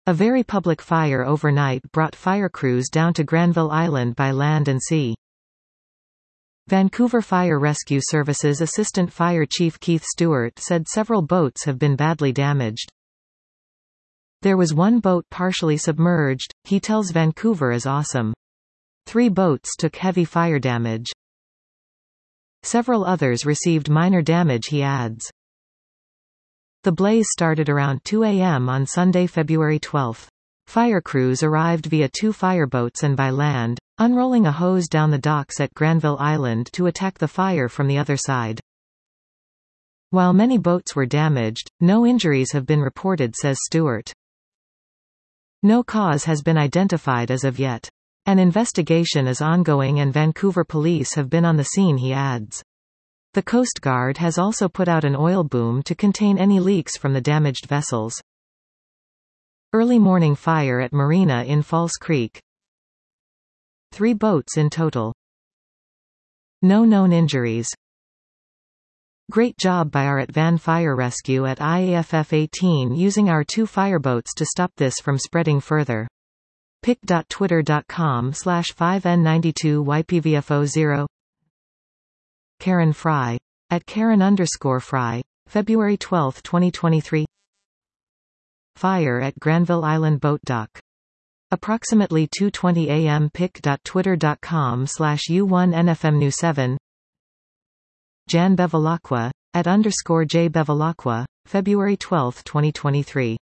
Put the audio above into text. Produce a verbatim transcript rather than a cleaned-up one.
A very public fire overnight brought fire crews down to Granville Island by land and sea. Vancouver Fire Rescue Services Assistant Fire Chief Keith Stewart said several boats have been badly damaged. There was one boat partially submerged. He tells Vancouver is awesome. Three boats took heavy fire damage. Several others received minor damage, he adds. The blaze started around two A M on Sunday, February twelfth. Fire crews arrived via two fireboats and by land, unrolling a hose down the docks at Granville Island to attack the fire from the other side. While many boats were damaged, no injuries have been reported, says Stewart. No cause has been identified as of yet. An investigation is ongoing and Vancouver police have been on the scene, he adds. The Coast Guard has also put out an oil boom to contain any leaks from the damaged vessels. Early morning fire at Marina in Falls Creek. Three boats in total. No known injuries. Great job by our at Van Fire Rescue at I A F F eighteen using our two fireboats to stop this from spreading further. pic dot twitter dot com slash five N ninety-two Y P V F O zero. Karen Fry. At Karen underscore Fry. February twelfth twenty twenty-three. Fire at Granville Island Boat Dock. Approximately two twenty A M pic dot twitter dot com slash U one N F M New seven. Jan Bevilacqua. At underscore J Bevilacqua. February twelfth twenty twenty-three.